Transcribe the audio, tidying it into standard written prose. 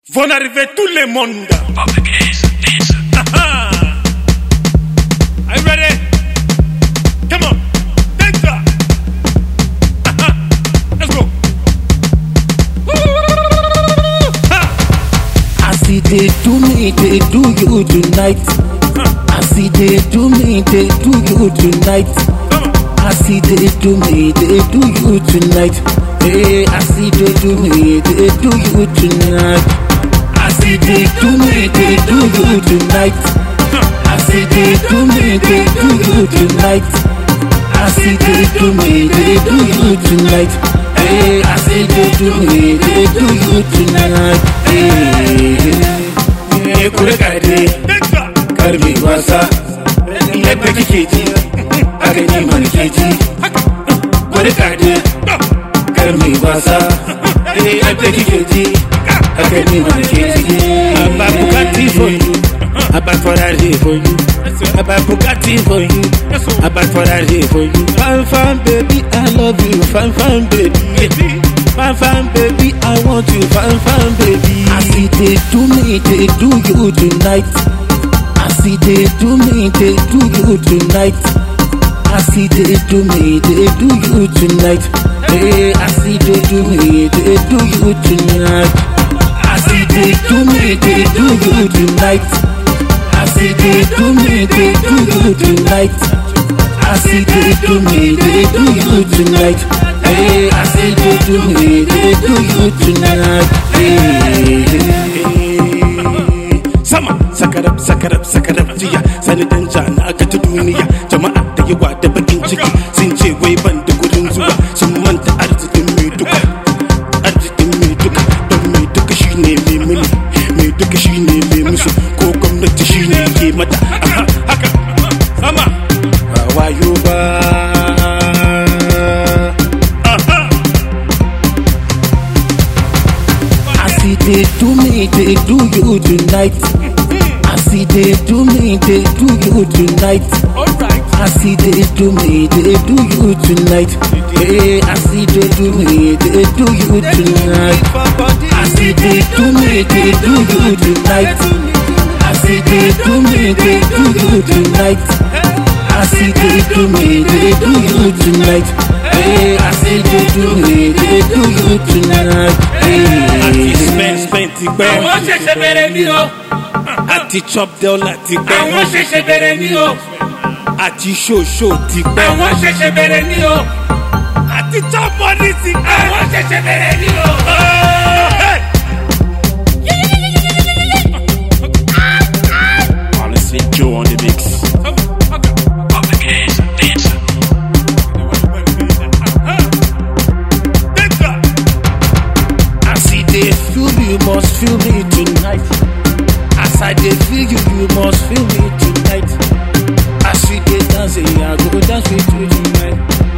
Vont arriver tout le monde. Are you ready? Come on. Dance. Let's go. I see they do me, they do you tonight. I see they do me, they do you tonight. I see they do me, they do you tonight. Hey, I see they do me, they do you tonight. I see they do me, they do you tonight. I see they do me, they do you tonight. I see they do me, they do you tonight. Hey, I see they do me, they do you tonight. Hey, kurekade, karmi wasa, yadda kike ji, haka ni man ke ji. Kurekade, karmi wasa, yadda kike ji, haka ni man ke ji. I buy Bugatti for you, I buy Ferrari for you, I buy Bugatti for you, I buy Ferrari for you. Fine, fine, baby, I love you, fine, fine, baby. Fine, fine, baby, I want you, fine, fine, baby. I see they do me, they do you tonight. I see they do me, they do you tonight. I see they do me, they do you tonight. Hey, I see they do me, they do you tonight. I see they do me, they do you tonight. I see they do me, they do you tonight. I see they do me, they do you tonight. Hey, I see they do me, they do you tonight. Hey, Sama, sakarab, sakarab, sakarab jiya. Sani dan jana aka ta duniya. Jama'a da yawa da bakin ciki. Sun ce wai ban da gurin zuwa. Sun manta arzikin mai duka. Arzikin mai duka. Don mai duka shine mai muni. Mai duka shine mai musu. Ko gwamnati shine ke mata. Haka. Sama. Ba wayo ba. they do me, they do you tonight. I see they do me, they do you tonight. I see they do me, they do you tonight. Hey, I see they do me, they do you tonight. I see they do me, they do you tonight. I see they do me, they do you tonight. I see they do me, they do you tonight. Hey, I see they do me, they do you tonight. Hey, spend ti pẹ́. Àwọn ṣẹ̀ṣẹ̀ bẹ̀rẹ̀ ni o. Àti chop dọ́là ti pẹ́. Àwọn ṣẹ̀ṣẹ̀ bẹ̀rẹ̀ ni o. Àti ṣòṣò ti pẹ́. Àwọn ṣẹ̀ṣẹ̀ bẹ̀rẹ̀ ni o. Àti chop money ti pẹ́. Àwọn ṣẹ̀ṣẹ̀ bẹ̀rẹ̀ ni o. Honestly, Joe on the mix. You must feel me tonight. As I dey feel you, you must feel me tonight. As we dey dance, I go dance with you tonight.